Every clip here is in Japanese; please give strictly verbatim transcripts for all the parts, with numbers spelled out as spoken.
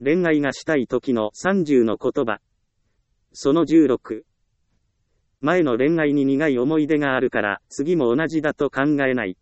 恋愛がしたい時のさんじゅうの言葉。そのじゅうろく。前の恋愛に苦い思い出があるから、次も同じだと考えない。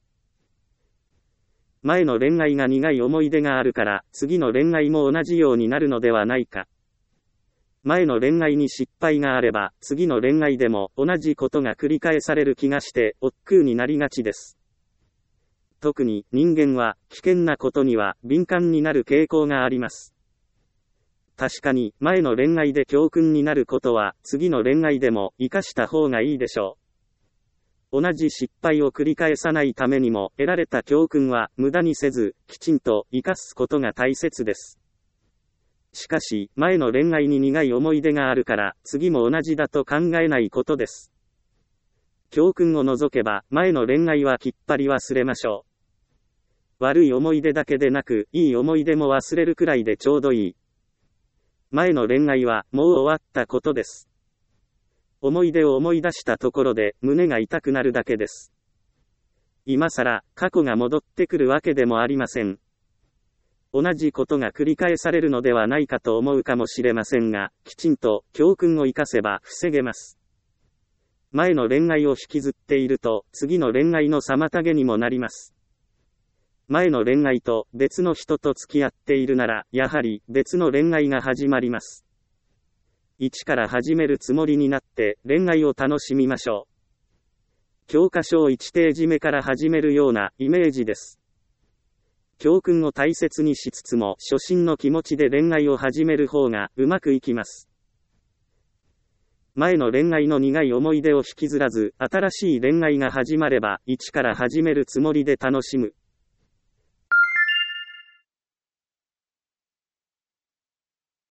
前の恋愛が苦い思い出があるから、次の恋愛も同じようになるのではないか。前の恋愛に失敗があれば、次の恋愛でも同じことが繰り返される気がして、億劫になりがちです。特に人間は危険なことには敏感になる傾向があります。確かに前の恋愛で教訓になることは次の恋愛でも活かした方がいいでしょう。同じ失敗を繰り返さないためにも得られた教訓は無駄にせずきちんと活かすことが大切です。しかし前の恋愛に苦い思い出があるから次も同じだと考えないことです。教訓を除けば前の恋愛はきっぱり忘れましょう。悪い思い出だけでなく、いい思い出も忘れるくらいでちょうどいい。前の恋愛はもう終わったことです。思い出を思い出したところで胸が痛くなるだけです。今さら過去が戻ってくるわけでもありません。同じことが繰り返されるのではないかと思うかもしれませんが、きちんと教訓を生かせば防げます。前の恋愛を引きずっていると、次の恋愛の妨げにもなります。前の恋愛と別の人と付き合っているなら、やはり別の恋愛が始まります。一から始めるつもりになって恋愛を楽しみましょう。教科書をいちページ目から始めるようなイメージです。教訓を大切にしつつも初心の気持ちで恋愛を始める方がうまくいきます。前の恋愛の苦い思い出を引きずらず、新しい恋愛が始まれば、一から始めるつもりで楽しむ。